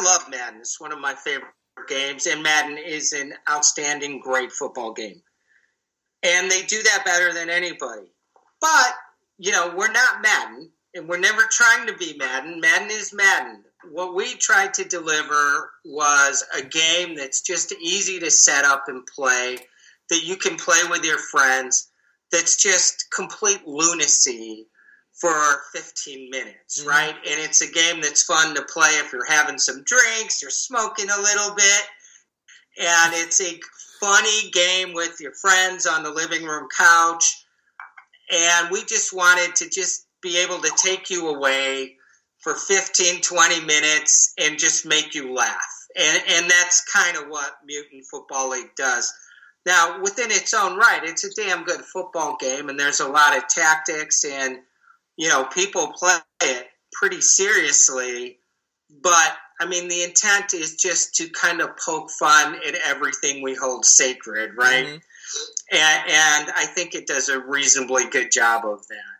I love Madden. It's one of my favorite games, and Madden is an outstanding, great football game. And they do that better than anybody. But, we're not Madden, and we're never trying to be Madden. Madden is Madden. What we tried to deliver was a game that's just easy to set up and play, that you can play with your friends, that's just complete lunacy for 15 minutes, right? And it's a game that's fun to play if you're having some drinks, you're smoking a little bit, and it's a funny game with your friends on the living room couch. And we just wanted to just be able to take you away for 15, 20 minutes and just make you laugh. And that's kind of what Mutant Football League does. Now, within its own right, it's a damn good football game, and there's a lot of tactics, and, people play it pretty seriously. But, the intent is just to kind of poke fun at everything we hold sacred, right? Mm-hmm. And I think it does a reasonably good job of that.